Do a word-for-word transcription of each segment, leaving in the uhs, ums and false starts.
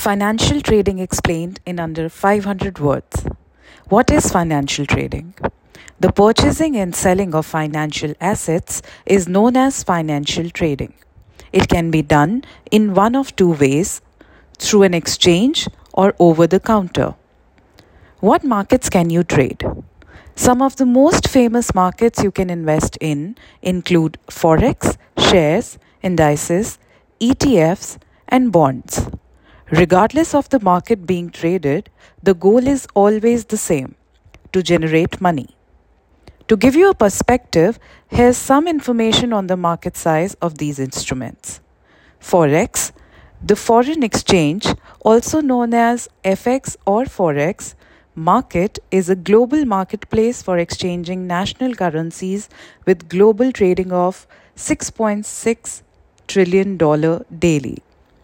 Financial trading explained in under five hundred words. What is financial trading? The purchasing and selling of financial assets is known as financial trading. It can be done in one of two ways, through an exchange or over the counter. What markets can you trade? Some of the most famous markets you can invest in include Forex, shares, indices, E T Fs, and bonds. Regardless of the market being traded, the goal is always the same: to generate money. To give you a perspective, here's some information on the market size of these instruments. Forex, the foreign exchange, also known as F X or Forex, market is a global marketplace for exchanging national currencies with global trading of six point six trillion dollars daily.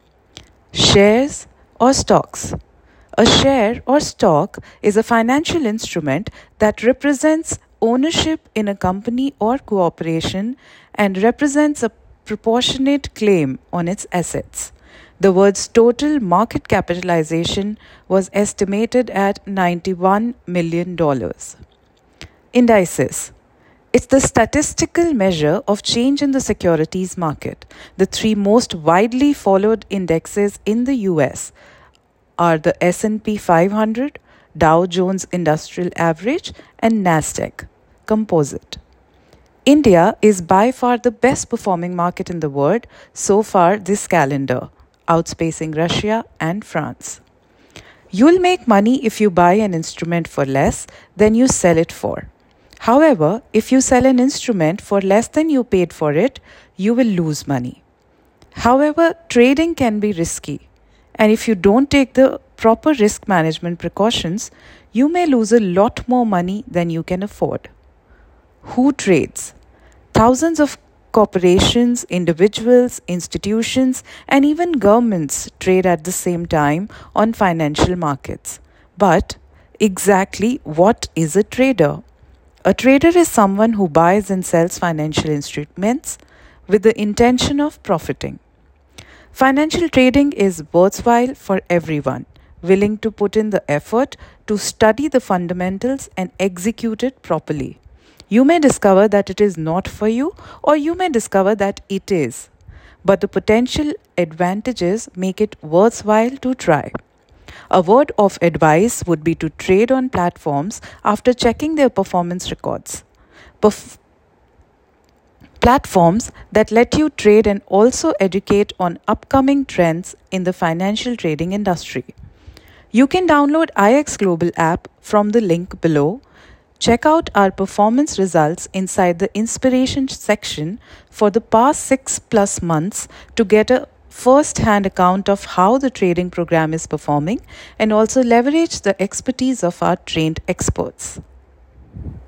Shares or stocks. A share or stock is a financial instrument that represents ownership in a company or corporation and represents a proportionate claim on its assets. The world's total market capitalization was estimated at ninety-one million dollars. Indices. It's the statistical measure of change in the securities market. The three most widely followed indexes in the U S are the S and P five hundred, Dow Jones Industrial Average, and Nasdaq Composite. India is by far the best performing market in the world so far this calendar, outspacing Russia and France. You'll make money if you buy an instrument for less than you sell it for. However, if you sell an instrument for less than you paid for it, you will lose money. However, trading can be risky, and if you don't take the proper risk management precautions, you may lose a lot more money than you can afford. Who trades? Thousands of corporations, individuals, institutions, and even governments trade at the same time on financial markets. But exactly what is a trader? A trader is someone who buys and sells financial instruments with the intention of profiting. Financial trading is worthwhile for everyone willing to put in the effort to study the fundamentals and execute it properly. You may discover that it is not for you, or you may discover that it is, but the potential advantages make it worthwhile to try. A word of advice would be to trade on platforms after checking their performance records. Perf- platforms that let you trade and also educate on upcoming trends in the financial trading industry. You can download I X Global app from the link below. Check out our performance results inside the inspiration section for the past six plus months to get a first-hand account of how the trading program is performing and also leverage the expertise of our trained experts.